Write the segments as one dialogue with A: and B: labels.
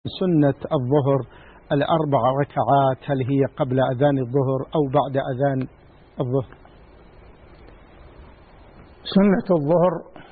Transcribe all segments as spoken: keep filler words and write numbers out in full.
A: سنة الظهر الأربع ركعات هل هي قبل أذان الظهر أو بعد أذان الظهر؟
B: سنة الظهر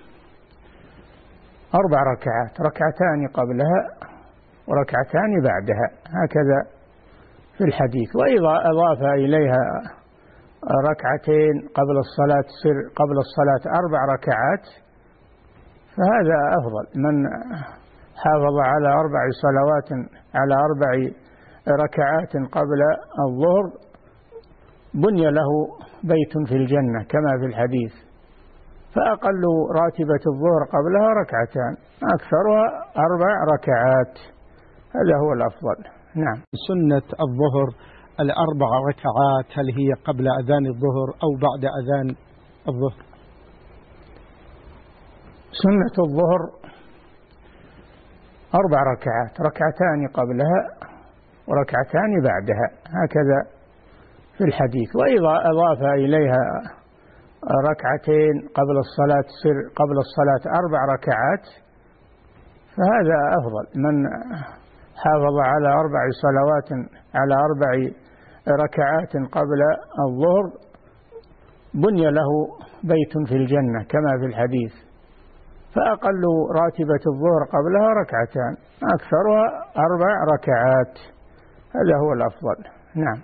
B: أربع ركعات، ركعتان قبلها وركعتان بعدها، هكذا في الحديث. وإذا أضاف إليها ركعتين قبل الصلاة سر قبل الصلاة أربع ركعات فهذا أفضل. من حافظ على أربع صلوات على أربع ركعات قبل الظهر بني له بيت في الجنة كما في الحديث. فأقل راتبة الظهر قبلها ركعتان، أكثرها أربع ركعات، هذا هو الأفضل. نعم.
A: سنة الظهر الأربع ركعات هل هي قبل أذان الظهر أو بعد أذان الظهر؟
B: سنة الظهر أربع ركعات، ركعتان قبلها وركعتان بعدها، هكذا في الحديث. وإذا أضاف إليها ركعتين قبل الصلاة سر قبل الصلاة أربع ركعات فهذا أفضل. من حافظ على أربع صلوات على أربع ركعات قبل الظهر بني له بيت في الجنة كما في الحديث. فأقل راتبة الظهر قبلها ركعتان، أكثرها أربع ركعات، هذا هو الأفضل. نعم.